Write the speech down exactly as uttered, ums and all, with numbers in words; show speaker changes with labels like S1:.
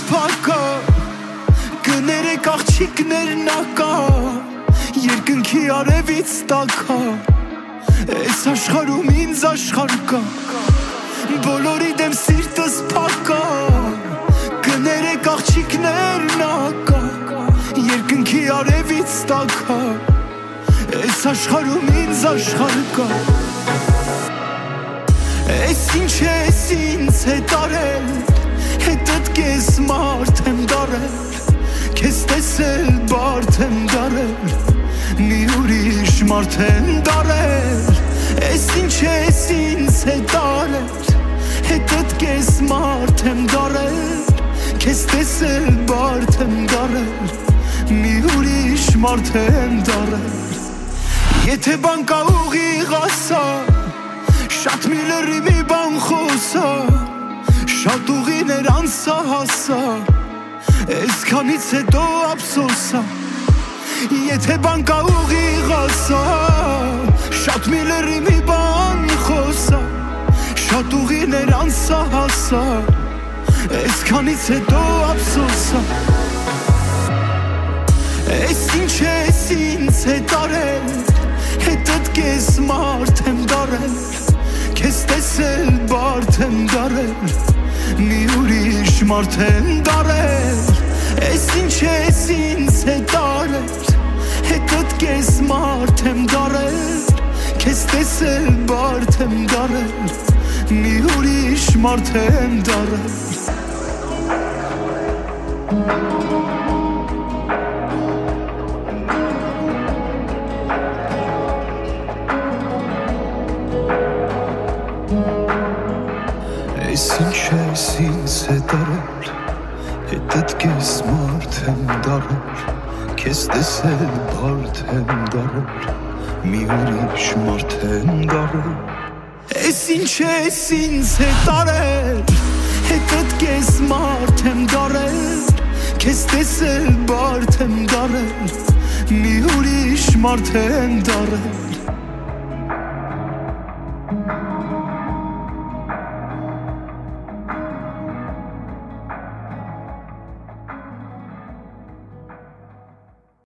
S1: փակա կներեք աղջիկներն ակա երկնքի արևից տակա Այս աշխարհում ինձ աշխարհ կա բոլորի դեմ սիրտս փակա կներեք աղջիկներն ակա երկնքի արևից տակա Այս աշխարհում ինձ աշխարհ կա Այս ինչ է ես ինձ հետ արել հետդ կես մարդ եմ դարել Քեզ տեսել բարդ եմ դարել մի ուրիշ մարդ եմ դարել Այս ինչ է ես ինձ հետ արել հետդ կես մարդ եմ դարել Քեզ տեսել բարդ եմ դարել մի ուրիշ մարդ եմ դարել Եթե բան կա ուղիղ ասա Շատ մի լրի մի բան խոսա Շատ ուղիներ անսա հասա Այսքանից հետո ափսոսա Եթե բան կա ուղիղ ասա Շատ մի լրի մի բան խոսա Շատ ուղիներ անսա հասա Այսքանից հետո ափսոսա Այս ինչ է ես ինձ հետ արել Հետդ կես մարդ եմ դարել Քեզ տեսել բարդ եմ դարել մի ուրիշ մարդ եմ դարել Այս ինչ է ես ինձ հետ արել հետդ կես մարդ եմ դարել Քեզ տեսել բարդ եմ դարել մի ուրիշ մարդ եմ դարել Այս ինչ է ես ինձ հետ արել հետդ կես մարդ եմ դարել Քեզ տեսել բարդ եմ դարել մի ուրիշ մարդ եմ դարել Այս ինչ է ես ինձ հետ արել հետդ կես մարդ եմ դարել Քեզ տեսել բարդ եմ դարել մի ուրիշ մարդ եմ դարել